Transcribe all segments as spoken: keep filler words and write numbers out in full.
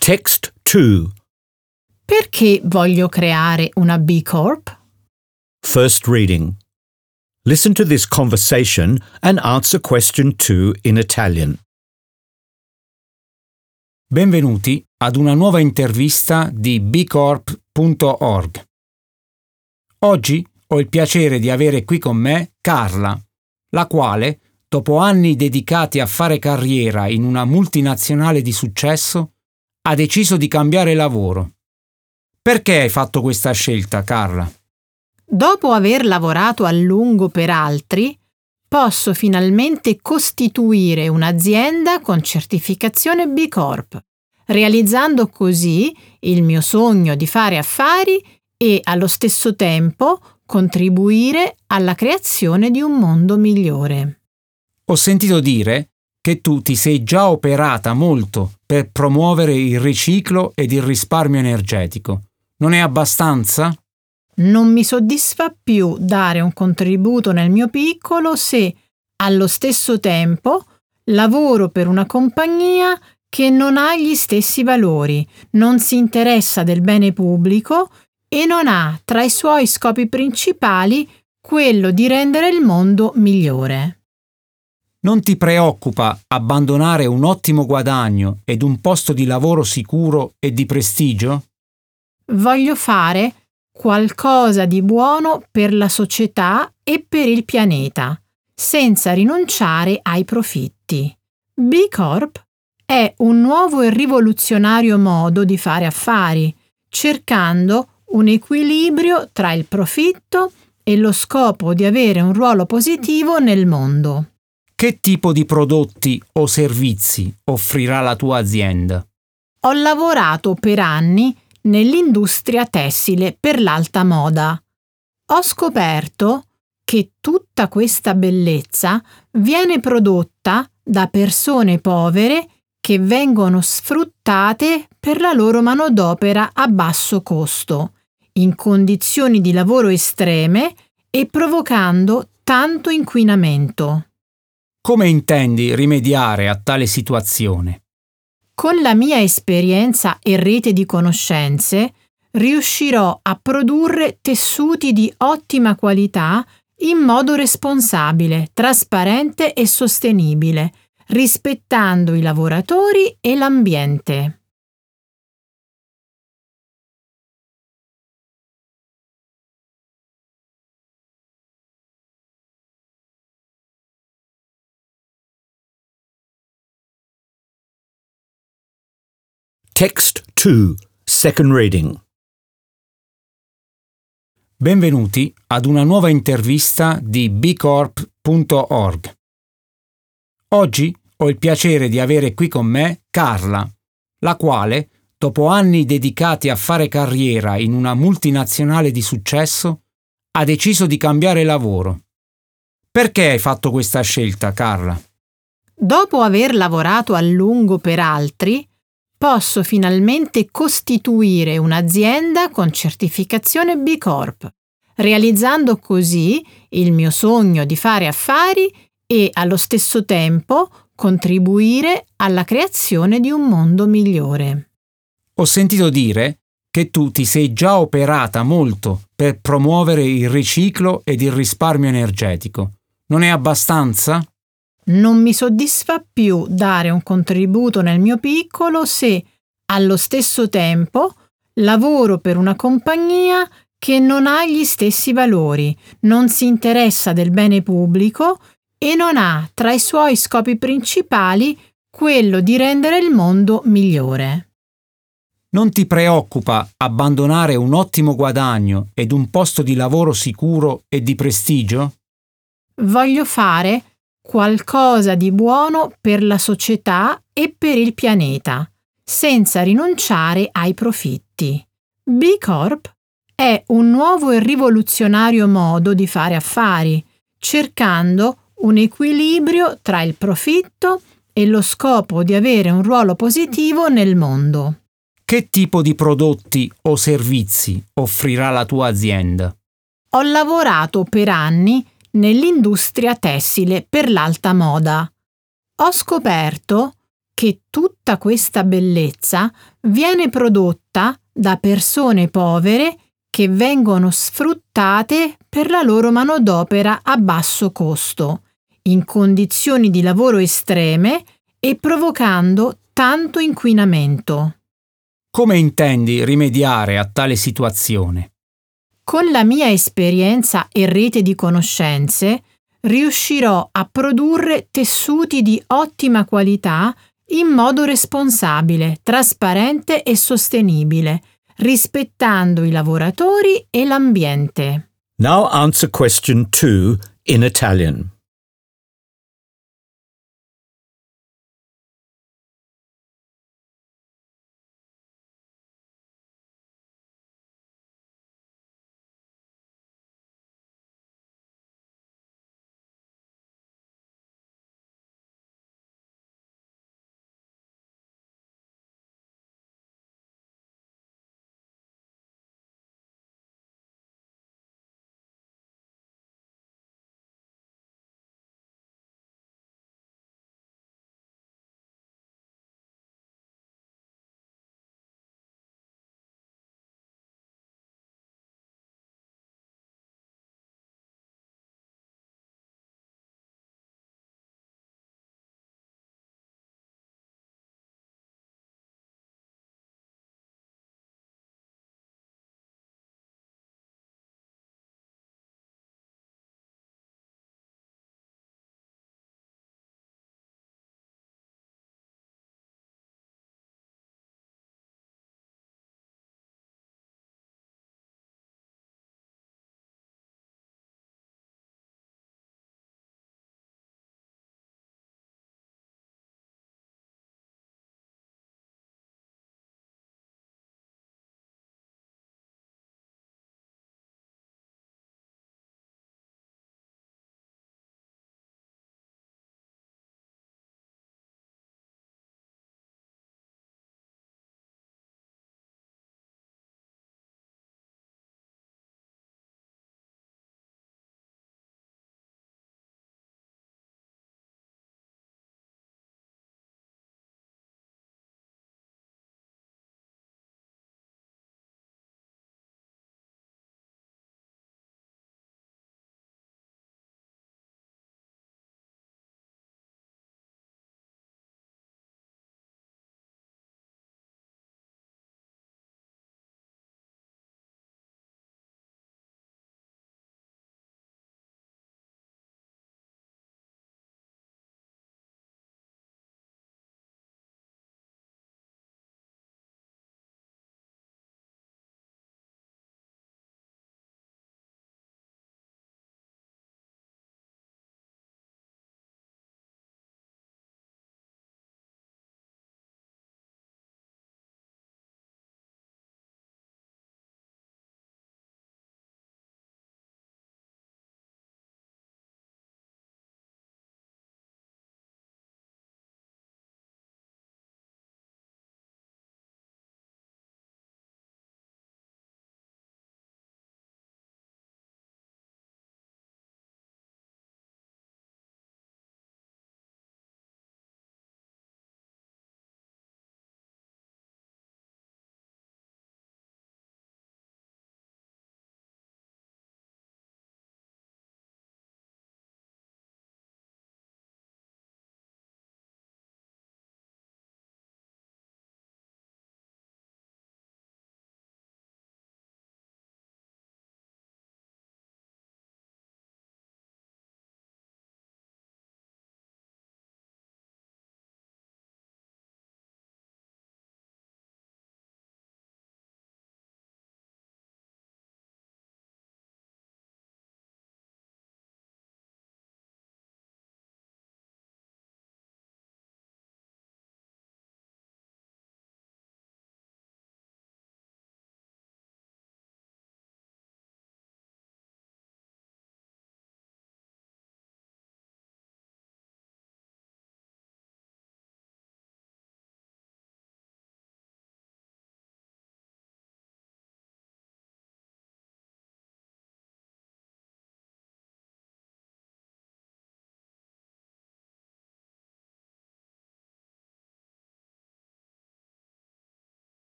Text two. Perché voglio creare una B Corp? First reading. Listen to this conversation and answer question two in Italian. Benvenuti ad una nuova intervista di b corp punto org. Oggi ho il piacere di avere qui con me Carla, la quale, dopo anni dedicati a fare carriera in una multinazionale di successo, ha deciso di cambiare lavoro. Perché hai fatto questa scelta, Carla? Dopo aver lavorato a lungo per altri, posso finalmente costituire un'azienda con certificazione B Corp, realizzando così il mio sogno di fare affari e allo stesso tempo contribuire alla creazione di un mondo migliore. Ho sentito dire che tu ti sei già operata molto per promuovere il riciclo ed il risparmio energetico. Non è abbastanza? Non mi soddisfa più dare un contributo nel mio piccolo se, allo stesso tempo, lavoro per una compagnia che non ha gli stessi valori, non si interessa del bene pubblico e non ha tra i suoi scopi principali quello di rendere il mondo migliore. Non ti preoccupa abbandonare un ottimo guadagno ed un posto di lavoro sicuro e di prestigio? Voglio fare qualcosa di buono per la società e per il pianeta, senza rinunciare ai profitti. B Corp è un nuovo e rivoluzionario modo di fare affari, cercando un equilibrio tra il profitto e lo scopo di avere un ruolo positivo nel mondo. Che tipo di prodotti o servizi offrirà la tua azienda? Ho lavorato per anni nell'industria tessile per l'alta moda. Ho scoperto che tutta questa bellezza viene prodotta da persone povere che vengono sfruttate per la loro manodopera a basso costo, in condizioni di lavoro estreme e provocando tanto inquinamento. Come intendi rimediare a tale situazione? Con la mia esperienza e rete di conoscenze, riuscirò a produrre tessuti di ottima qualità in modo responsabile, trasparente e sostenibile, rispettando i lavoratori e l'ambiente. Text two. Second reading. Benvenuti ad una nuova intervista di b corp punto org. Oggi ho il piacere di avere qui con me Carla, la quale, dopo anni dedicati a fare carriera in una multinazionale di successo, ha deciso di cambiare lavoro. Perché hai fatto questa scelta, Carla? Dopo aver lavorato a lungo per altri, posso finalmente costituire un'azienda con certificazione B Corp, realizzando così il mio sogno di fare affari e allo stesso tempo contribuire alla creazione di un mondo migliore. Ho sentito dire che tu ti sei già operata molto per promuovere il riciclo ed il risparmio energetico. Non è abbastanza? Non mi soddisfa più dare un contributo nel mio piccolo se, allo stesso tempo, lavoro per una compagnia che non ha gli stessi valori, non si interessa del bene pubblico e non ha tra i suoi scopi principali quello di rendere il mondo migliore. Non ti preoccupa abbandonare un ottimo guadagno ed un posto di lavoro sicuro e di prestigio? Voglio fare qualcosa di buono per la società e per il pianeta, senza rinunciare ai profitti. B Corp è un nuovo e rivoluzionario modo di fare affari, cercando un equilibrio tra il profitto e lo scopo di avere un ruolo positivo nel mondo. Che tipo di prodotti o servizi offrirà la tua azienda? Ho lavorato per anni nell'industria tessile per l'alta moda. Ho scoperto che tutta questa bellezza viene prodotta da persone povere che vengono sfruttate per la loro manodopera a basso costo, in condizioni di lavoro estreme e provocando tanto inquinamento. Come intendi rimediare a tale situazione? Con la mia esperienza e rete di conoscenze riuscirò a produrre tessuti di ottima qualità in modo responsabile, trasparente e sostenibile, rispettando i lavoratori e l'ambiente. Now answer question two in Italian.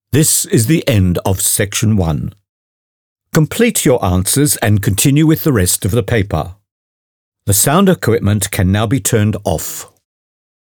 This is the end of section one. Complete your answers and continue with the rest of the paper. The sound equipment can now be turned off.